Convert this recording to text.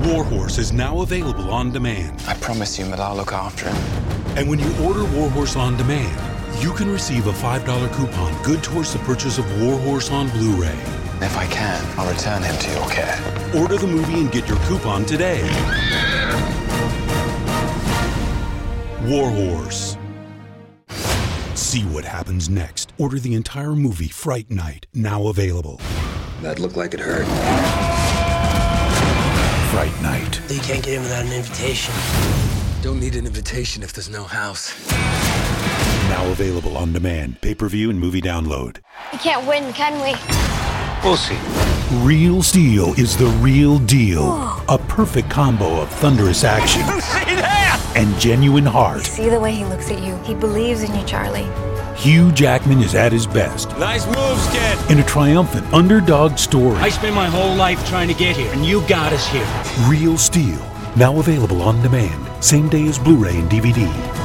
Warhorse is now available on demand. I promise you that I'll look after him. And when you order Warhorse on demand, you can receive a $5 coupon good towards the purchase of Warhorse on Blu-ray. If I can, I'll return him to your care. Order the movie and get your coupon today. Warhorse. See what happens next. Order the entire movie Fright Night, now available. That looked like it hurt. Fright Night. You can't get in without an invitation. Don't need an invitation if there's no house. Now available on demand, pay-per-view, and movie download. We can't win, can we? We'll see. Real Steel is the real deal. Whoa. A perfect combo of thunderous action See that? and genuine heart. See the way he looks at you. He believes in you, Charlie. Hugh Jackman is at his best Nice moves, kid. in a triumphant underdog story. I spent my whole life trying to get here, and you got us here. Real Steel, now available on demand, same day as Blu-ray and DVD.